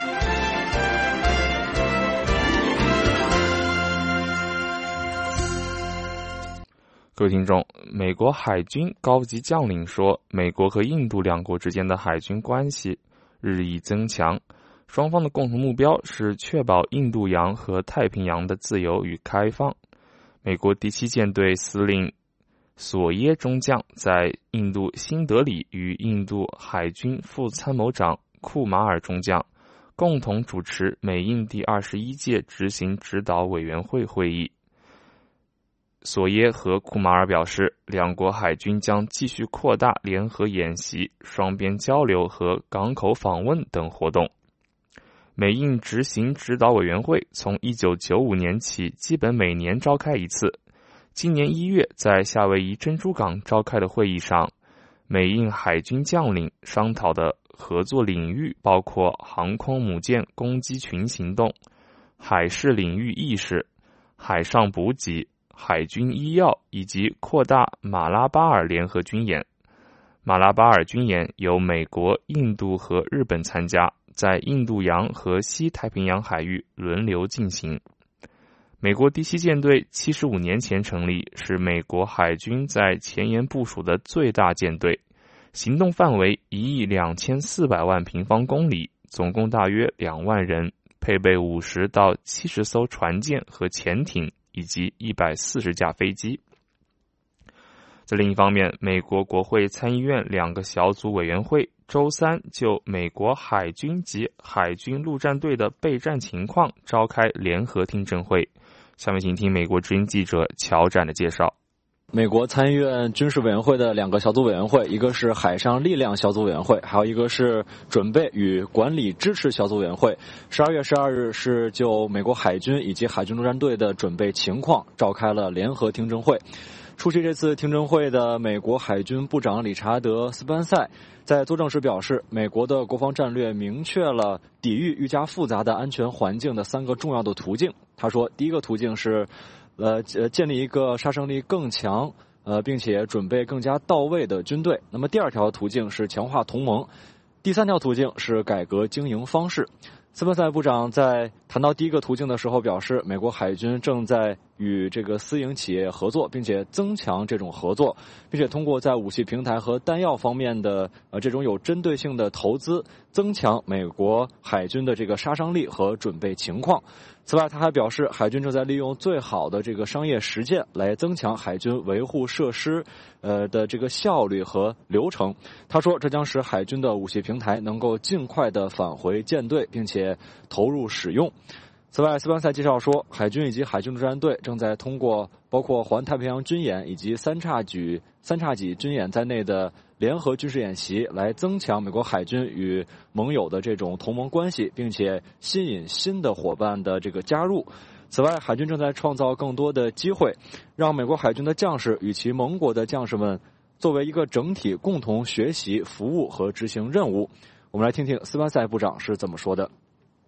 各位听众，美国海军高级将领说，美国和印度两国之间的海军关系日益增强，双方的共同目标是确保印度洋和太平洋的自由与开放。美国第7舰队司令索耶中将在印度新德里与印度海军副参谋长库马尔中将共同主持美印第21届执行指导委员会会议。索耶和库马尔表示，两国海军将继续扩大联合演习、双边交流和港口访问等活动。美印执行指导委员会从1995年起基本每年召开一次。今年1月在夏威夷珍珠港召开的会议上，美印海军将领商讨的合作领域包括航空母舰攻击群行动、海事领域意识、海上补给、海军医药以及扩大马拉巴尔联合军演。马拉巴尔军演由美国、印度和日本参加，在印度洋和西太平洋海域轮流进行。美国第7舰队75年前成立，是美国海军在前沿部署的最大舰队，行动范围1亿2400万平方公里，总共大约2万人，配备50到70艘船舰和潜艇以及140架飞机。在另一方面，美国国会参议院2个小组委员会周三就美国海军及海军陆战队的备战情况召开联合听证会。下面请听美国之音记者乔展的介绍。 美国参议院军事委员会的2个小组委员会，一个是海上力量小组委员会，还有一个是准备与管理支持小组委员会。12月12日是就美国海军以及海军陆战队的准备情况召开了联合听证会。出席这次听证会的美国海军部长理查德·斯班塞在作证时表示，美国的国防战略明确了抵御愈加复杂的安全环境的3个重要的途径。他说，第一个途径是建立一个杀伤力更强并且准备更加到位的军队。那么第2条途径是强化同盟，第3条途径是改革经营方式。斯班塞部长在谈到第一个途径的时候表示，美国海军正在与这个私营企业合作，并且增强这种合作，并且通过在武器平台和弹药方面的这种有针对性的投资，增强美国海军的这个杀伤力和准备情况。此外，他还表示，海军正在利用最好的这个商业实践来增强海军维护设施的这个效率和流程。他说，这将使海军的武器平台能够尽快的返回舰队，并且投入使用。此外，斯班塞介绍说，海军以及海军陆战队正在通过包括环太平洋军演以及三叉戟军演在内的联合军事演习，来增强美国海军与盟友的这种同盟关系，并且吸引新的伙伴的这个加入。此外，海军正在创造更多的机会，让美国海军的将士与其盟国的将士们作为一个整体共同学习、服务和执行任务。我们来听听斯班塞部长是怎么说的。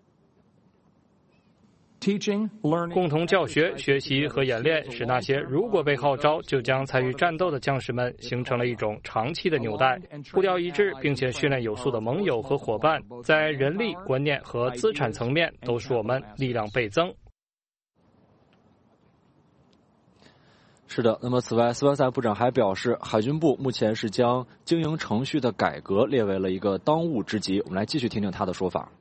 共同教学、学习和演练，使那些如果被号召就将参与战斗的将士们形成了一种长期的纽带，步调一致，并且训练有素的盟友和伙伴，在人力、观念和资产层面都使我们力量倍增。 是的，那么此外，斯班塞部长还表示，海军部目前是将经营程序的改革列为了一个当务之急。我们来继续听听他的说法。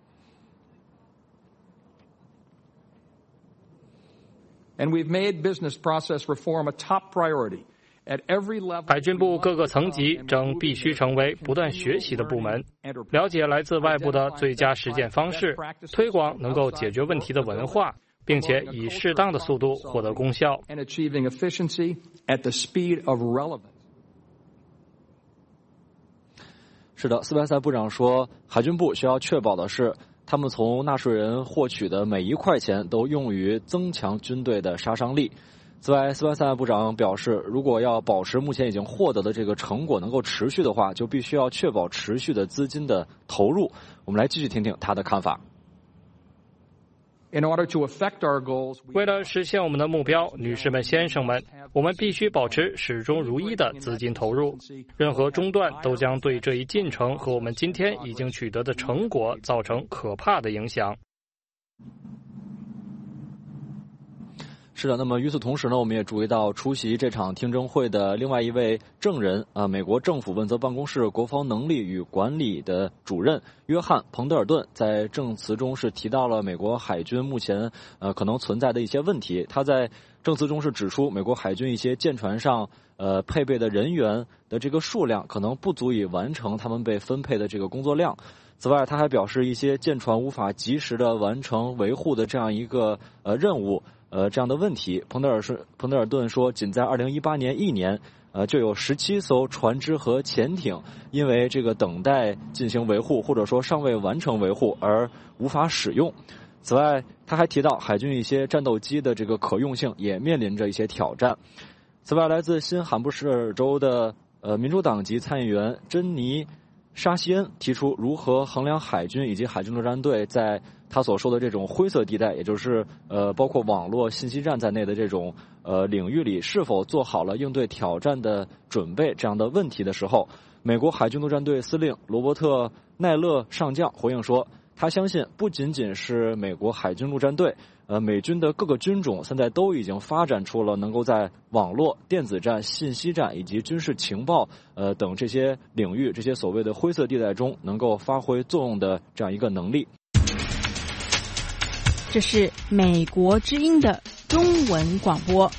And we've made business process reform a top priority. At every level, 海军部各个层级正必须成为不断学习的部门，了解来自外部的最佳实践方式，推广能够解决问题的文化，并且以适当的速度获得功效。 And achieving efficiency at the speed of relevance. 是的，斯班塞部长说，海军部需要确保的是，他们从纳税人获取的每1块钱都用于增强军队的杀伤力。此外，斯班塞部长表示，如果要保持目前已经获得的这个成果能够持续的话，就必须要确保持续的资金的投入。我们来继续听听他的看法。 为了实现我们的目标，女士们、先生们，我们必须保持始终如一的资金投入。任何中断都将对这一进程和我们今天已经取得的成果造成可怕的影响。 是的，那么与此同时呢，我们也注意到出席这场听证会的另外一位证人美国政府问责办公室国防能力与管理的主任约翰·彭德尔顿在证词中是提到了美国海军目前可能存在的一些问题。他在证词中是指出，美国海军一些舰船上配备的人员的这个数量可能不足以完成他们被分配的这个工作量。此外，他还表示一些舰船无法及时的完成维护的这样一个任务这样的问题。彭德尔顿说，仅在2018年1年就有17艘船只和潜艇因为这个等待进行维护或者说尚未完成维护而无法使用。此外，他还提到海军一些战斗机的这个可用性也面临着一些挑战。此外，来自新罕布什尔州的民主党籍参议员珍妮沙希恩提出如何衡量海军以及海军陆战队在他所说的这种灰色地带，也就是包括网络信息战在内的这种领域里是否做好了应对挑战的准备这样的问题的时候，美国海军陆战队司令罗伯特奈勒上将回应说，他相信不仅仅是美国海军陆战队，美军的各个军种现在都已经发展出了能够在网络、电子战、信息战以及军事情报等这些领域，这些所谓的灰色地带中能够发挥作用的这样一个能力。 这是美国之音的中文广播。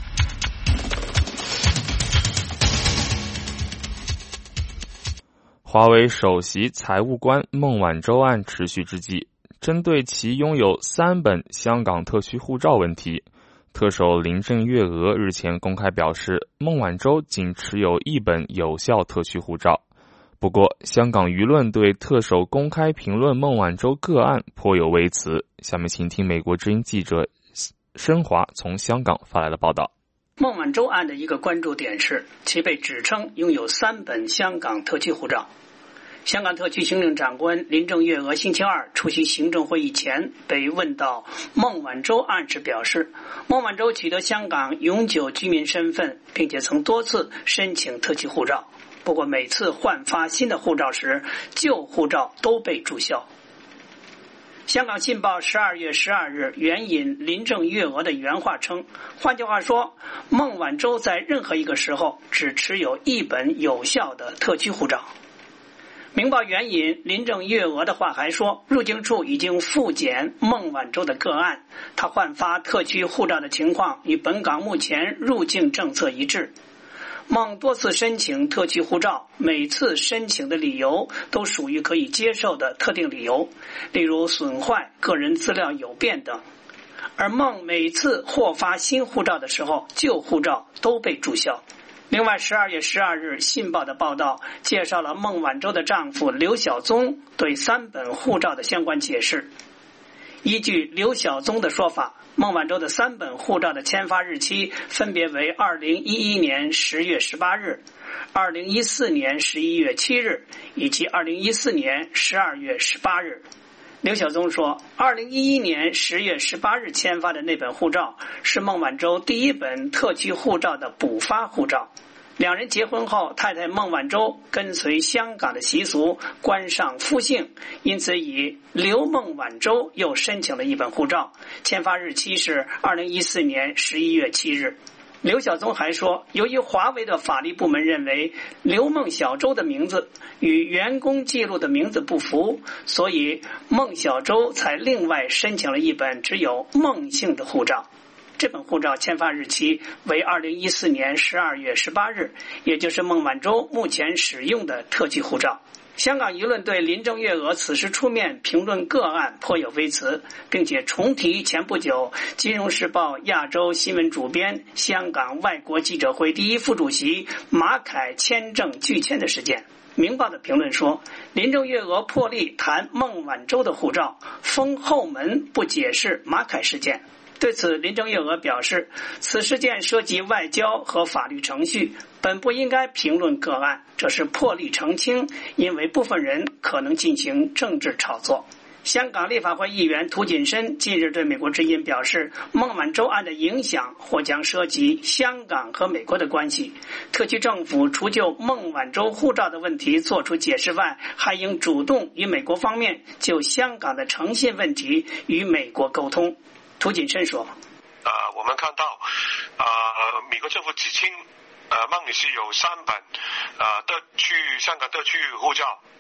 华为首席财务官孟晚舟案持续之际，针对其拥有3本香港特区护照问题，特首林郑月娥日前公开表示，孟晚舟仅持有1本有效特区护照。不过，香港舆论对特首公开评论孟晚舟个案颇有微词。下面请听美国之音记者申华从香港发来的报道。 孟晚舟案的一个关注点是，其被指称拥有3本香港特区护照。香港特区行政长官林郑月娥星期二出席行政会议前被问到孟晚舟案时表示，孟晚舟取得香港永久居民身份，并且曾多次申请特区护照，不过每次换发新的护照时，旧护照都被注销。香港信报12月12日援引林郑月娥的原话称，换句话说，孟晚舟在任何一个时候只持有1本有效的特区护照。明报援引林郑月娥的话还说，入境处已经复检孟晚舟的个案，他换发特区护照的情况与本港目前入境政策一致。孟多次申请特区护照，每次申请的理由都属于可以接受的特定理由，例如损坏、个人资料有变等。而孟每次获发新护照的时候，旧护照都被注销。另外12月12日信报的报道介绍了孟晚舟的丈夫刘晓宗对3本护照的相关解释。依据刘晓宗的说法，孟晚舟的3本护照的签发日期分别为2011年10月18日、2014年11月7日以及2014年12月18日。刘晓宗说，2011年10月18日签发的那本护照是孟晚舟第1本特区护照的补发护照。两人结婚后，太太孟晚舟跟随香港的习俗冠上夫姓，因此以刘孟晚舟又申请了1本护照，签发日期是2014年11月7日。刘晓宗还说，由于华为的法律部门认为刘孟小舟的名字与员工记录的名字不符，所以孟小舟才另外申请了1本只有孟姓的护照。这本护照签发日期为2014年12月18日，也就是孟晚舟目前使用的特区护照。香港舆论对林郑月娥此时出面评论个案颇有微词，并且重提前不久《金融时报》亚洲新闻主编、香港外国记者会第1副主席马凯签证拒签的事件。明报的评论说，林郑月娥破例谈孟晚舟的护照，封后门不解释马凯事件。对此，林郑月娥表示，此事件涉及外交和法律程序，本不应该评论个案，这是破例澄清，因为部分人可能进行政治炒作。香港立法会议员涂谨申近日对美国之音表示，孟晚舟案的影响或将涉及香港和美国的关系，特区政府除就孟晚舟护照的问题作出解释外，还应主动与美国方面就香港的诚信问题与美国沟通。涂谨申说， 我们看到美国政府指称孟女士有3本香港特区护照，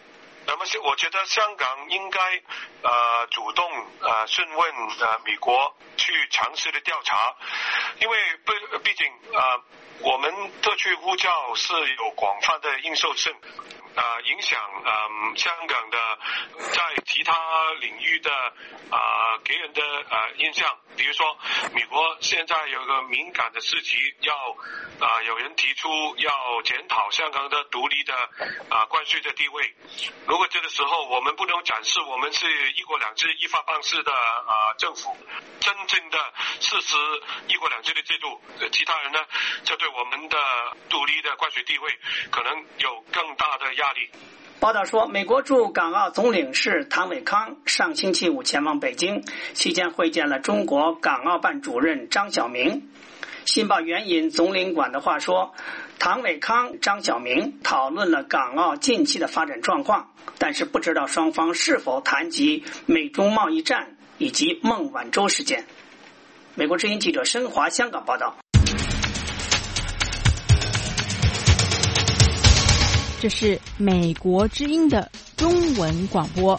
那么我觉得香港应该主动询问美国去尝试的调查，因为毕竟我们特区护照是有广泛的应受性，影响香港的在其他领域的给人的印象。比如说美国现在有个敏感的事情，要有人提出要检讨香港的独立的关税的地位。如果这个时候我们不能展示我们是一国两制依法办事的政府，真正的事实一国两制的制度，其他人呢就对我们的独立的关税地位可能有更大的压力。 报道说，美国驻港澳总领事唐伟康上星期五前往北京，期间会见了中国港澳办主任张晓明。新报援引总领馆的话说，唐伟康、张晓明讨论了港澳近期的发展状况，但是不知道双方是否谈及美中贸易战以及孟晚舟事件。美国之音记者申华香港报道。 这是美国之音的中文广播。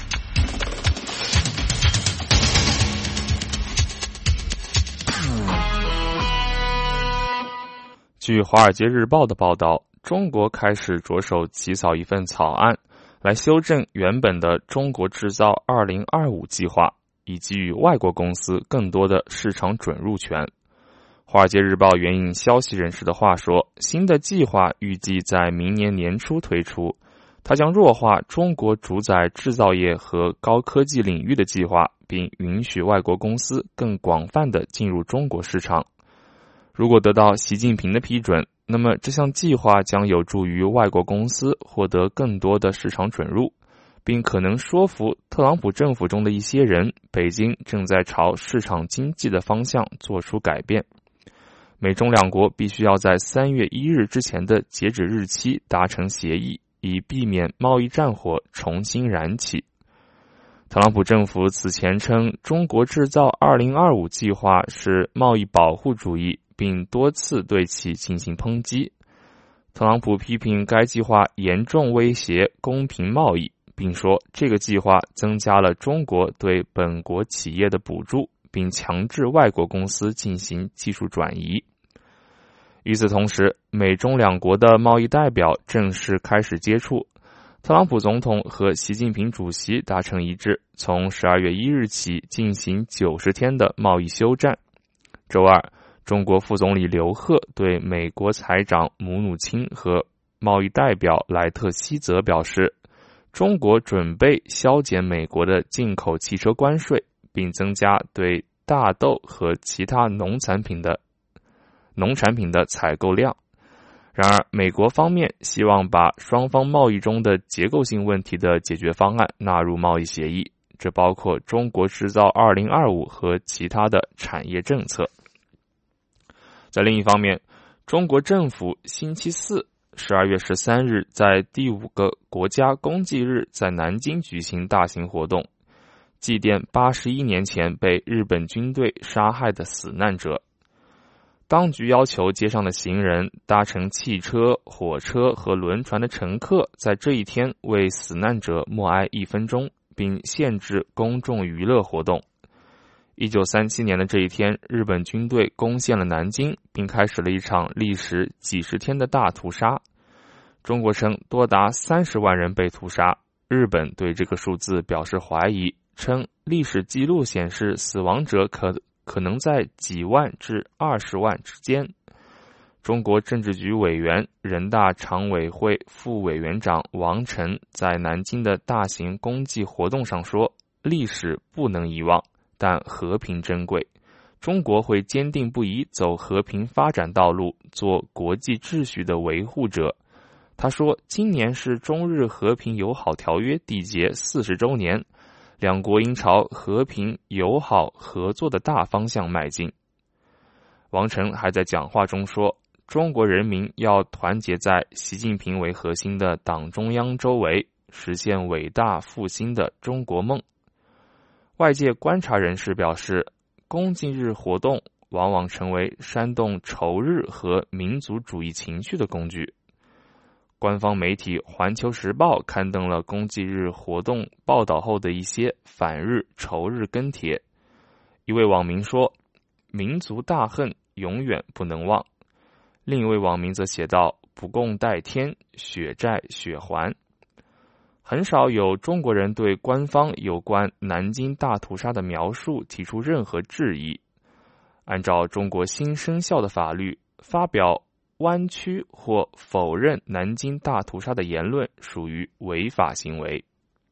据《华尔街日报》的报道，中国开始着手起草一份草案，来修正原本的中国制造2025计划，以给予外国公司更多的市场准入权。《华尔街日报》援引消息人士的话说，新的计划预计在明年年初推出，它将弱化中国主宰制造业和高科技领域的计划，并允许外国公司更广泛地进入中国市场。如果得到习近平的批准，那么这项计划将有助于外国公司获得更多的市场准入，并可能说服特朗普政府中的一些人，北京正在朝市场经济的方向做出改变。美中两国必须要在3月1日之前的截止日期达成协议，以避免贸易战火重新燃起。特朗普政府此前称中国制造2025计划是贸易保护主义，并多次对其进行抨击。特朗普批评该计划严重威胁公平贸易，并说这个计划增加了中国对本国企业的补助，并强制外国公司进行技术转移。与此同时，美中两国的贸易代表正式开始接触。特朗普总统和习近平主席达成一致，从12月1日起进行90天的贸易休战。周二，中国副总理刘鹤对美国财长姆努钦和贸易代表莱特希泽表示，中国准备削减美国的进口汽车关税，并增加对大豆和其他农产品的采购量。然而，美国方面希望把双方贸易中的结构性问题的解决方案纳入贸易协议，这包括中国制造2025和其他的产业政策。在另一方面，中国政府星期四12月13日在第5个国家公祭日在南京举行大型活动，祭奠81年前被日本军队杀害的死难者。当局要求街上的行人、搭乘汽车、火车和轮船的乘客在这一天为死难者默哀1分钟，并限制公众娱乐活动。1937年的这一天，日本军队攻陷了南京，并开始了一场历时几十天的大屠杀。中国称多达30万人被屠杀，日本对这个数字表示怀疑，称历史记录显示死亡者可能在几万至20万之间。中国政治局委员、人大常委会副委员长王晨在南京的大型公祭活动上说，历史不能遗忘，但和平珍贵，中国会坚定不移走和平发展道路，做国际秩序的维护者。他说，今年是中日和平友好条约缔结40周年，两国应朝和平、友好、合作的大方向迈进。王晨还在讲话中说，中国人民要团结在习近平为核心的党中央周围，实现伟大复兴的中国梦。外界观察人士表示，公祭日活动往往成为煽动仇日和民族主义情绪的工具。 官方媒体《环球时报》刊登了公祭日活动报道后的一些反日仇日跟帖。一位网民说：“民族大恨永远不能忘。”另一位网民则写道：“不共戴天，血债血还。”很少有中国人对官方有关南京大屠杀的描述提出任何质疑。按照中国新生效的法律，发表弯曲或否认南京大屠杀的言论属于违法行为。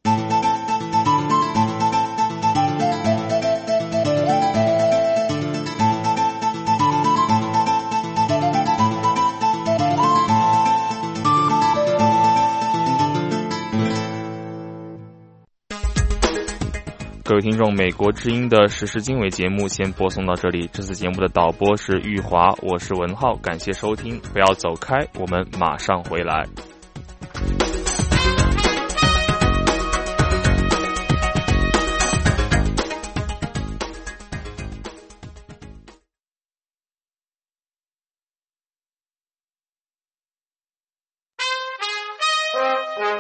各位听众，美国之音的时事经纬节目先播送到这里。这次节目的导播是玉华，我是文浩，感谢收听，不要走开，我们马上回来。